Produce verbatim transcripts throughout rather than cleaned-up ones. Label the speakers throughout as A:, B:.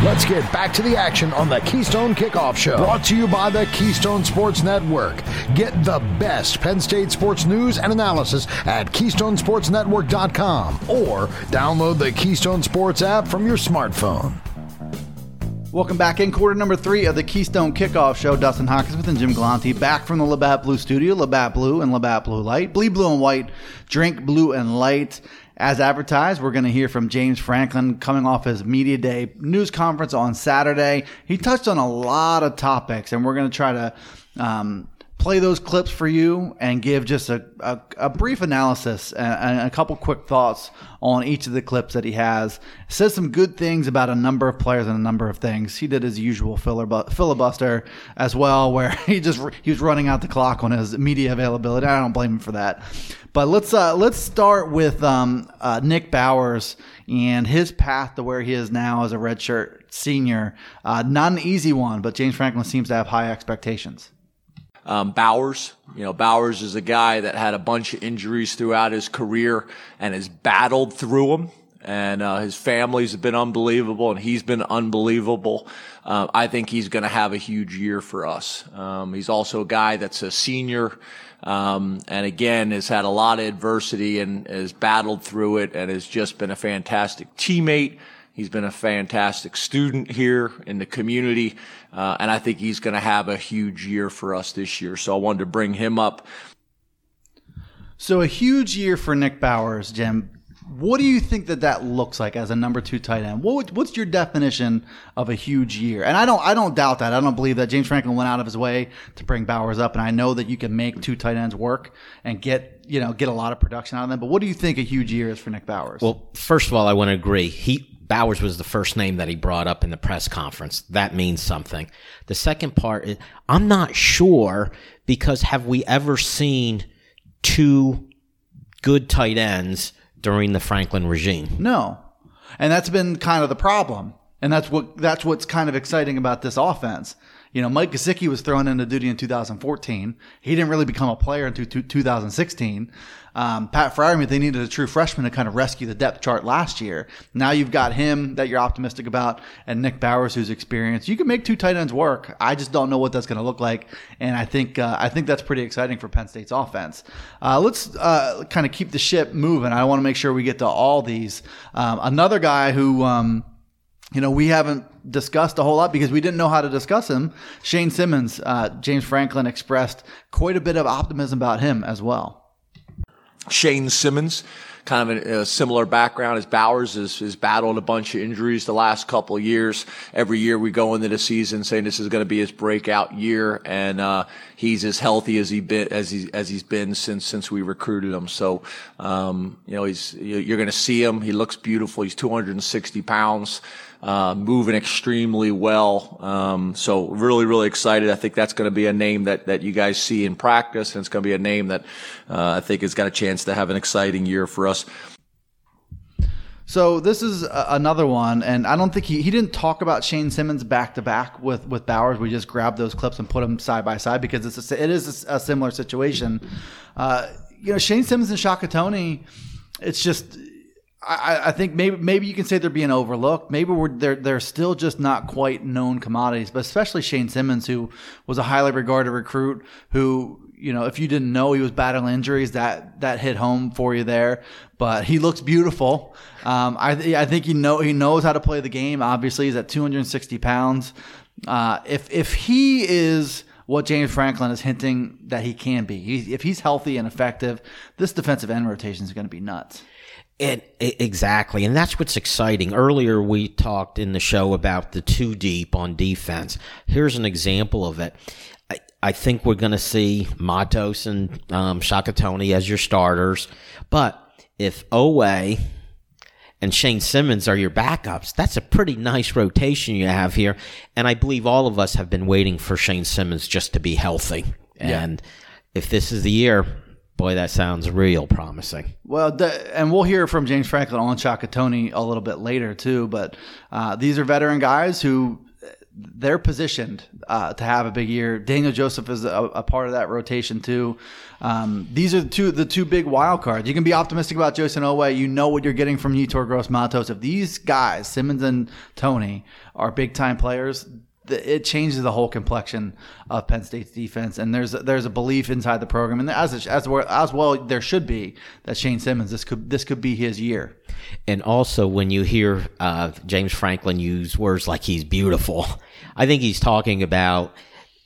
A: Let's get back to the action on the Keystone Kickoff Show. Brought to you by the Keystone Sports Network. Get the best Penn State sports news and analysis at keystone sports network dot com or download the Keystone Sports app from your smartphone.
B: Welcome back in quarter number three of the Keystone Kickoff Show. Dustin Hawkinsmith and Jim Galante back from the Labatt Blue studio. Labatt Blue and Labatt Blue Light. Bleed blue and white. Drink blue and light. As advertised, we're going to hear from James Franklin coming off his Media Day news conference on Saturday. He touched on a lot of topics, and we're going to try to um, play those clips for you and give just a, a, a brief analysis and, and a couple quick thoughts on each of the clips that he has. Says some good things about a number of players and a number of things. He did his usual filibuster as well, where he just he was running out the clock on his media availability. I don't blame him for that. But let's uh, let's start with um, uh, Nick Bowers and his path to where he is now as a redshirt senior. Uh, not an easy one, but James Franklin seems to have high expectations.
C: Um, Bowers, you know, Bowers is a guy that had a bunch of injuries throughout his career and has battled through them. And uh, his family's been unbelievable, and he's been unbelievable. Uh, I think he's going to have a huge year for us. Um, he's also a guy that's a senior. Um, and again, has had a lot of adversity and has battled through it and has just been a fantastic teammate. He's been a fantastic student here in the community. Uh, and I think he's going to have a huge year for us this year. So I wanted to bring him up.
B: So a huge year for Nick Bowers, Jim. What do you think that that looks like as a number two tight end? What what's your definition of a huge year? And I don't I don't doubt that. I don't believe that James Franklin went out of his way to bring Bowers up. And I know that you can make two tight ends work and get you know get a lot of production out of them. But what do you think a huge year is for Nick Bowers?
D: Well, first of all, I want to agree. He Bowers was the first name that he brought up in the press conference. That means something. The second part is I'm not sure, because have we ever seen two good tight ends during the Franklin regime?
B: No. And that's been kind of the problem. And that's what that's what's kind of exciting about this offense. You know, Mike Gesicki was thrown into duty in two thousand fourteen. He didn't really become a player until two thousand sixteen. Um, Pat Freiermuth, they needed a true freshman to kind of rescue the depth chart last year. Now you've got him that you're optimistic about, and Nick Bowers, who's experienced. You can make two tight ends work. I just don't know what that's going to look like, and I think uh, I think that's pretty exciting for Penn State's offense. Uh, let's uh, kind of keep the ship moving. I want to make sure we get to all these. Um, another guy who um, you know we haven't discussed a whole lot because we didn't know how to discuss him. Shane Simmons. Uh, James Franklin expressed quite a bit of optimism about him as well.
C: Shane Simmons, kind of a, a similar background as Bowers, has, has battled a bunch of injuries the last couple of years. Every year we go into the season saying this is going to be his breakout year, and uh, he's as healthy as he been as he as he's been since since we recruited him. So um, you know he's you're going to see him. He looks beautiful. He's two hundred sixty pounds. Uh, moving extremely well. Um, so really, really excited. I think that's going to be a name that, that you guys see in practice, and it's going to be a name that uh, I think has got a chance to have an exciting year for us.
B: So this is a, another one, and I don't think he, he didn't talk about Shane Simmons back to back with, with Bowers. We just grabbed those clips and put them side by side because it's a, it is a, a similar situation. Uh, you know, Shane Simmons and Shaka Toney, it's just – I, I think maybe maybe you can say they're being overlooked. Maybe we're, they're they're still just not quite known commodities. But especially Shane Simmons, who was a highly regarded recruit, who you know if you didn't know he was battling injuries, that that hit home for you there. But he looks beautiful. Um, I I think he know he knows how to play the game. Obviously, he's at two hundred sixty pounds. Uh, if if he is what James Franklin is hinting that he can be, he, if he's healthy and effective, this defensive end rotation is going to be nuts.
D: It, it, exactly, and that's what's exciting. Earlier we talked in the show about the two deep on defense. Here's an example of it. I, I think we're going to see Matos and um, Shaka Toney as your starters, but if Owe and Shane Simmons are your backups, that's a pretty nice rotation you have here, and I believe all of us have been waiting for Shane Simmons just to be healthy, and yeah. If this is the year, boy, that sounds real promising.
B: Well, the, and we'll hear from James Franklin on Shaka Toney a little bit later too. But uh, these are veteran guys who they're positioned uh, to have a big year. Daniel Joseph is a, a part of that rotation too. Um, these are the two the two big wild cards. You can be optimistic about Jose Inoue. You know what you're getting from Yetur Gross-Matos. If these guys, Simmons and Toney, are big time players, it changes the whole complexion of Penn State's defense, and there's there's a belief inside the program, and as as as well there should be, that Shane Simmons this could this could be his year.
D: And also, when you hear uh, James Franklin use words like he's beautiful, I think he's talking about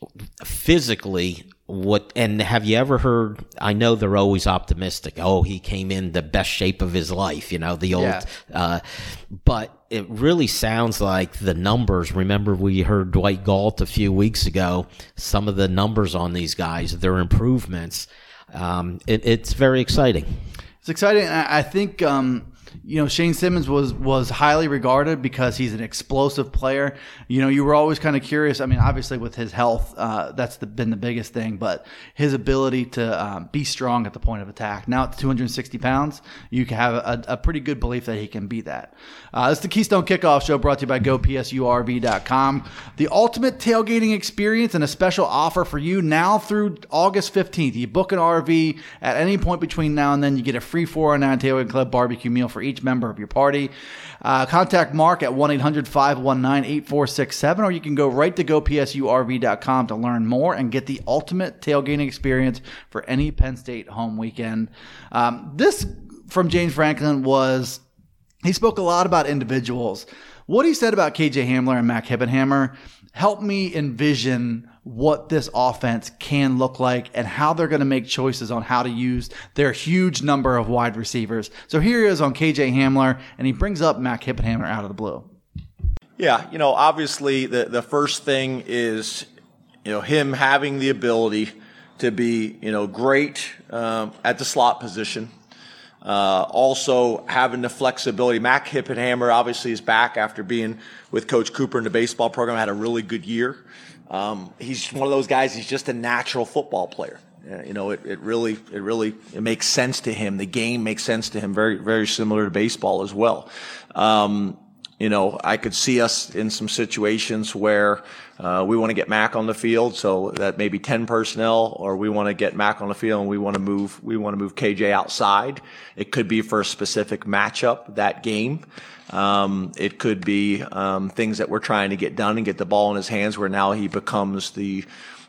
D: physically what. And have you ever heard? I know they're always optimistic. Oh, he came in the best shape of his life. You know the old,
B: yeah.
D: uh, but. It really sounds like the numbers. Remember, we heard Dwight Galt a few weeks ago. Some of the numbers on these guys, their improvements. Um, it, it's very exciting.
B: It's exciting. I think um, you know Shane Simmons was was highly regarded because he's an explosive player. You know, you were always kind of curious. I mean, obviously with his health, uh, that's the, been the biggest thing. But his ability to um, be strong at the point of attack. Now at two hundred sixty pounds, you can have a, a pretty good belief that he can beat that. Uh, this is the Keystone Kickoff Show, brought to you by Go P S U R V dot com. The ultimate tailgating experience, and a special offer for you now through August fifteenth. You book an R V at any point between now and then, you get a free four oh nine Tailgate Club barbecue meal for each member of your party. Uh, contact Mark at one eight hundred five one nine eight four six seven, or you can go right to Go P S U R V dot com to learn more and get the ultimate tailgating experience for any Penn State home weekend. Um, this from James Franklin was, he spoke a lot about individuals. What he said about K J Hamler and Mac Hippenhammer helped me envision what this offense can look like and how they're going to make choices on how to use their huge number of wide receivers. So here he is on K J Hamler, and he brings up Mac Hippenhammer out of the blue.
C: Yeah, you know, obviously the, the first thing is, you know, him having the ability to be, you know, great um, at the slot position. Uh, also having the flexibility. Mac Hippenhammer obviously is back after being with Coach Cooper in the baseball program, had a really good year. Um, he's one of those guys, he's just a natural football player. Uh, you know, it, it really, it really, it makes sense to him. The game makes sense to him, very, very similar to baseball as well. Um, you know, I could see us in some situations where, uh, we want to get Mac on the field, so that maybe ten personnel, or we want to get Mac on the field and we want to move, we want to move K J outside. It could be for a specific matchup that game. Um, it could be, um, things that we're trying to get done and get the ball in his hands, where now he becomes the,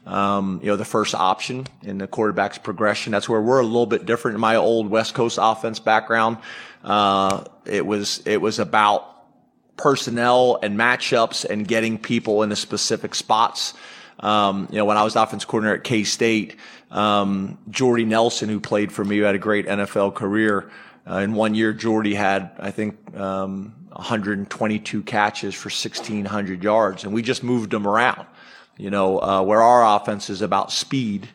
C: um, you know, the first option in the quarterback's progression. That's where we're a little bit different. In my old West Coast offense background, uh, it was, it was about personnel and matchups and getting people into specific spots. Um, you know, when I was offense coordinator at K-State, um, Jordy Nelson, who played for me, who had a great N F L career, uh, in one year, Jordy had, I think, um, one hundred twenty-two catches for sixteen hundred yards, and we just moved them around. You know, uh, where our offense is about speed,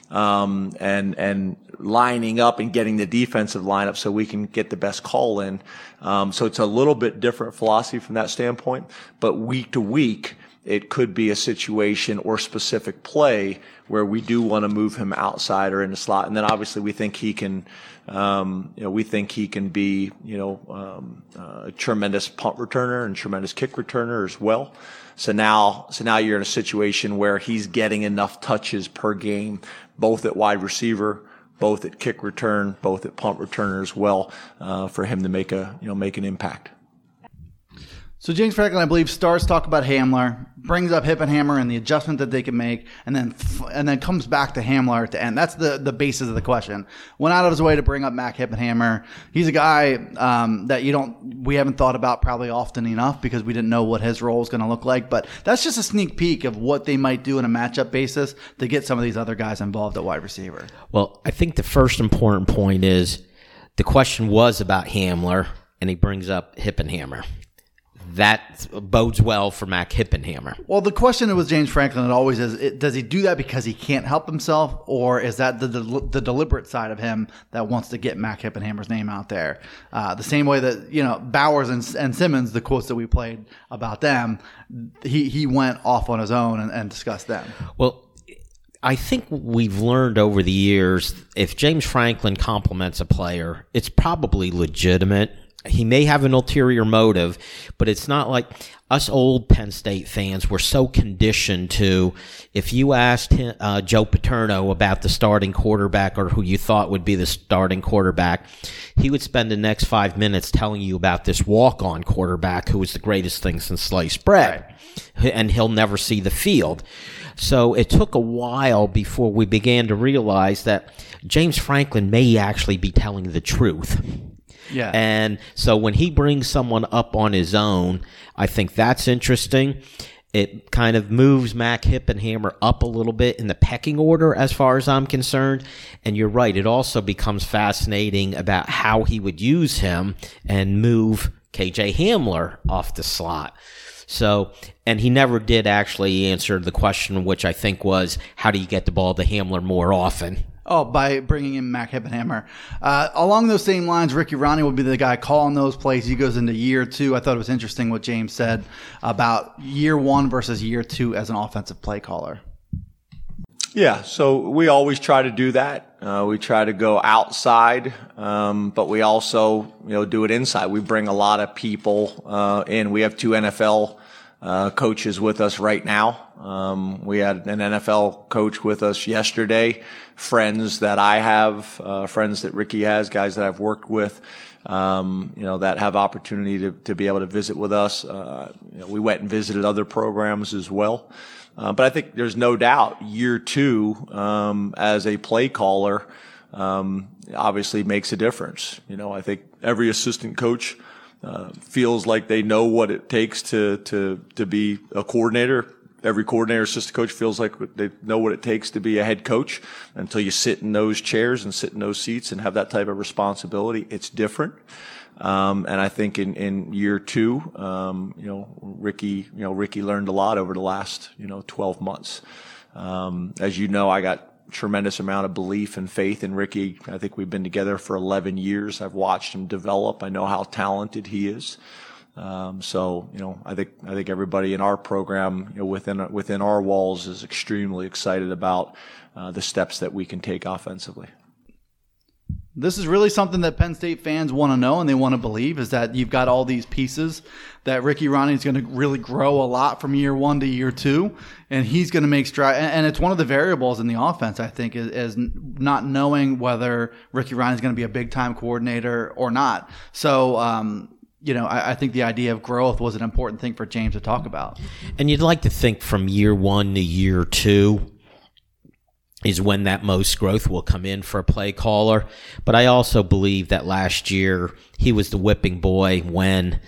C: um, and, and lining up and getting the defensive lineup so we can get the best call in. Um, so it's a little bit different philosophy from that standpoint, but week to week, it could be a situation or specific play where we do want to move him outside or in the slot. And then obviously we think he can, um, you know, we think he can be, you know, um, uh, a tremendous punt returner and tremendous kick returner as well. So now, so now you're in a situation where he's getting enough touches per game, both at wide receiver, both at kick return, both at punt returner as well, uh, for him to make a, you know, make an impact.
B: So James Franklin, I believe, starts talk about Hamler, brings up Hippenhammer and the adjustment that they can make, and then and then comes back to Hamler at the end. That's the, the basis of the question. Went out of his way to bring up Mac Hippenhammer. He's a guy um, that you don't we haven't thought about probably often enough because we didn't know what his role is going to look like. But that's just a sneak peek of what they might do in a matchup basis to get some of these other guys involved at wide receiver.
D: Well, I think the first important point is the question was about Hamler, and he brings up Hippenhammer. That bodes well for Mac Hippenhammer.
B: Well, the question with James Franklin, it always is, it, does he do that because he can't help himself, or is that the, the, the deliberate side of him that wants to get Mac Hippenhammer's name out there? Uh, the same way that, you know, Bowers and, and Simmons, the quotes that we played about them, he, he went off on his own and, and discussed them.
D: Well, I think we've learned over the years, if James Franklin compliments a player, it's probably legitimate. he may have an ulterior motive, but it's not like us old Penn State fans were so conditioned to, if you asked him, uh, Joe Paterno about the starting quarterback or who you thought would be the starting quarterback, he would spend the next five minutes telling you about this walk-on quarterback who was the greatest thing since sliced bread. Right. And he'll never see the field. So it took a while before we began to realize that James Franklin may actually be telling the truth.
B: Yeah.
D: And so when he brings someone up on his own, I think that's interesting. It kind of moves Mac Hippenhammer up a little bit in the pecking order as far as I'm concerned. And you're right, it also becomes fascinating about how he would use him and move K J Hamler off the slot. So, and he never did actually answer the question, which I think was, how do you get the ball to Hamler more often?
B: Oh, by bringing in Mac Hippenhammer. Uh, along those same lines, Ricky Rahne will be the guy calling those plays. He goes into year two. I thought it was interesting what James said about year one versus year two as an offensive play caller.
C: Yeah, so we always try to do that. Uh, we try to go outside, um, but we also, you know, do it inside. We bring a lot of people uh, in. We have two N F L uh, coaches with us right now. Um, we had an N F L coach with us yesterday, friends that I have, uh, friends that Ricky has, guys that I've worked with, um, you know, that have opportunity to, to be able to visit with us. Uh, you know, we went and visited other programs as well. Uh, but I think there's no doubt year two, um, as a play caller, um, obviously makes a difference. You know, I think every assistant coach, uh, feels like they know what it takes to, to, to be a coordinator. Every coordinator, assistant coach feels like they know what it takes to be a head coach. Until you sit in those chairs and sit in those seats and have that type of responsibility, it's different. Um, and I think in, in year two, um, you know, Ricky, you know, Ricky learned a lot over the last, you know, twelve months. Um, as you know, I got tremendous amount of belief and faith in Ricky. I think we've been together for eleven years. I've watched him develop. I know how talented he is. Um, so, you know, I think, I think everybody in our program, you know, within, within our walls is extremely excited about, uh, the steps that we can take offensively.
B: This is really something that Penn State fans want to know and they want to believe, is that you've got all these pieces that Ricky Rahne is going to really grow a lot from year one to year two, and he's going to make strides. And it's one of the variables in the offense, I think, is, is not knowing whether Ricky Rahne is going to be a big-time coordinator or not. So, um, you know, I, I think the idea of growth was an important thing for James to talk about.
D: And you'd like to think from year one to year two is when that most growth will come in for a play caller. But I also believe that last year he was the whipping boy when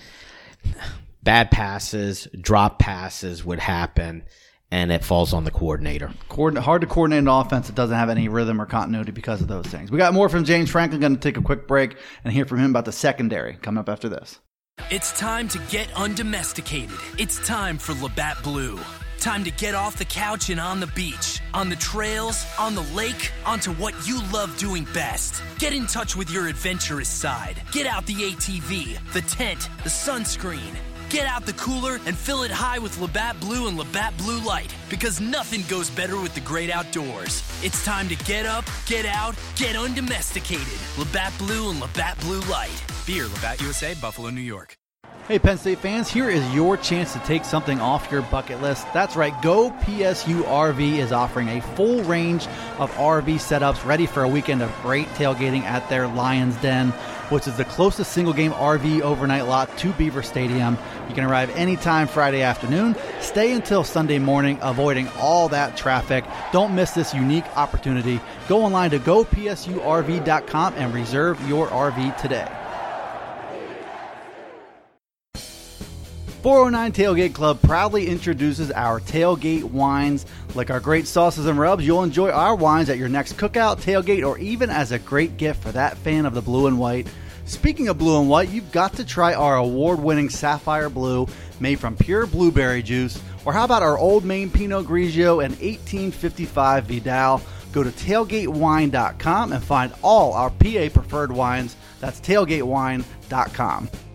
D: bad passes, drop passes would happen, and it falls on the coordinator.
B: Hard to coordinate an offense that doesn't have any rhythm or continuity because of those things. We got more from James Franklin. Going to take a quick break and hear from him about the secondary coming up after this.
E: It's time to get undomesticated. It's time for Labatt Blue. Time to get off the couch and on the beach, on the trails, on the lake, onto what you love doing best. Get in touch with your adventurous side. Get out the A T V, the tent, the sunscreen. Get out the cooler and fill it high with Labatt Blue and Labatt Blue Light, because nothing goes better with the great outdoors. It's time to get up, get out, get undomesticated. Labatt Blue and Labatt Blue Light. Beer, Labatt U S A, Buffalo, New York.
B: Hey, Penn State fans, here is your chance to take something off your bucket list. That's right, Go P S U R V is offering a full range of R V setups ready for a weekend of great tailgating at their Lions Den, which is the closest single-game R V overnight lot to Beaver Stadium. You can arrive anytime Friday afternoon, stay until Sunday morning, avoiding all that traffic. Don't miss this unique opportunity. Go online to go P S U R V dot com and reserve your R V today. four oh nine Tailgate Club proudly introduces our tailgate wines. Like our great sauces and rubs, you'll enjoy our wines at your next cookout, tailgate, or even as a great gift for that fan of the blue and white. Speaking of blue and white, you've got to try our award-winning Sapphire Blue, made from pure blueberry juice. Or how about our Old Maine Pinot Grigio and eighteen fifty-five Vidal? Go to tailgate wine dot com and find all our P A preferred wines. That's tailgate wine dot com.